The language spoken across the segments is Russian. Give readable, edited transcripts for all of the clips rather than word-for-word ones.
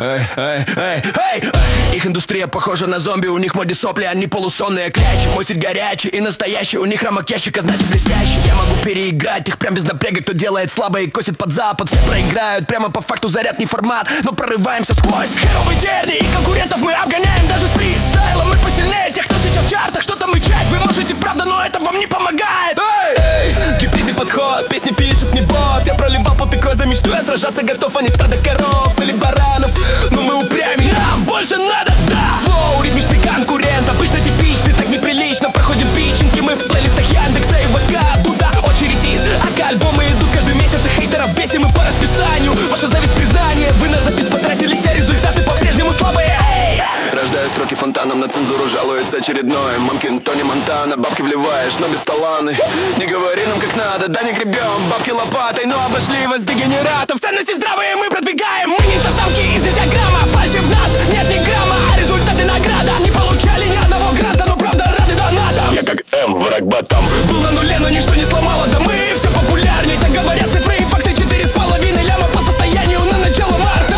Их индустрия похожа на зомби, у них в моде сопли, они полусонные клячи. Мой стиль горячий и настоящий, у них рамок ящика, значит блестящий. Я могу переиграть их прям без напряга, кто делает слабо и косит под запад. Все проиграют, прямо по факту заряд не формат, но прорываемся сквозь херовый дерни. И конкурентов мы обгоняем даже с фристайлом. Мы посильнее тех, кто сейчас в чартах, что-то мычать вы можете, правда, но это вам не помогает. Гибридный подход, песни пишет не бот. Я проливал пот и кровь за мечту, я сражаться готов, а не стадо коров или баранов. Но мы упрямее, нам больше надо, да. Флоу, ритмичный конкурент, обычно типичный, так неприлично. Проходим питчинги, мы в плейлистах Яндекса и ВК. Туда очередь из альбомы идут каждый месяц, и хейтеров бесим мы по расписанию. Ваша зависть признание, вы на запись потратились, а результаты по-прежнему слабые. Рождаю строки фонтаном, на цензуру жалуется очередной мамкин Тони Монтана. Бабки вливаешь, но без таланы. Не говори нам как надо, да не гребем бабки лопатой, но обошли вас дегенератов. Ценности здравые мы продвигаем, мы не составки из диаграмма. Фальши в нас нет ни грамма, а результаты награда. Не получали ни одного гранта, но правда рады донатам. Я как М, враг ботам. Был на нуле, но ничто не сломало, да мы все популярней. Так говорят цифры и факты, 4,5 ляма по состоянию на начало марта.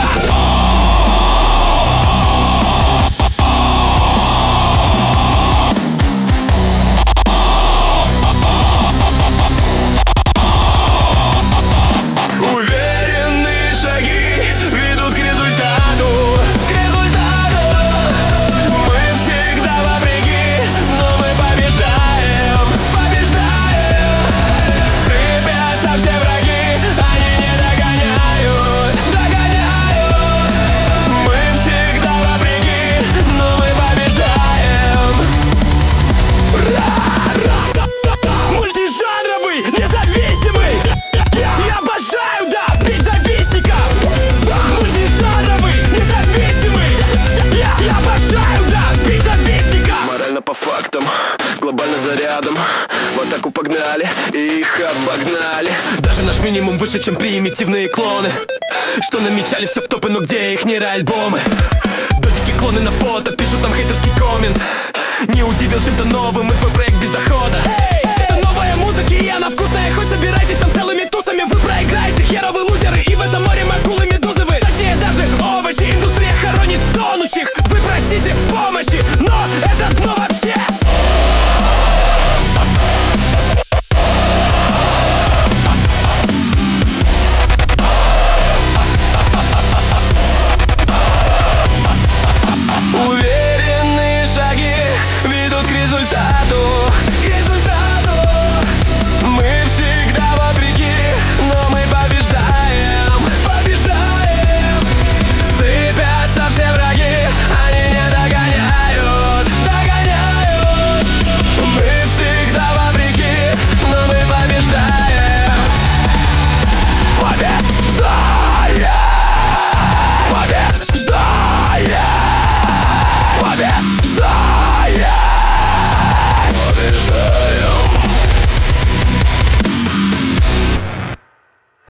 Глобально зарядом в атаку погнали и их обогнали. Даже наш минимум выше, чем примитивные клоны, что намечали все в топы, но где их нейроальбомы? Додики клоны на фото, пишут там хейтерский коммент. Не удивил чем-то новым, и твой проект без дохода. Это новая музыка, и она вкусная, хоть собирайтесь там целыми тусами. Вы проиграете, херовые лузеры, и в этом море мы акулами.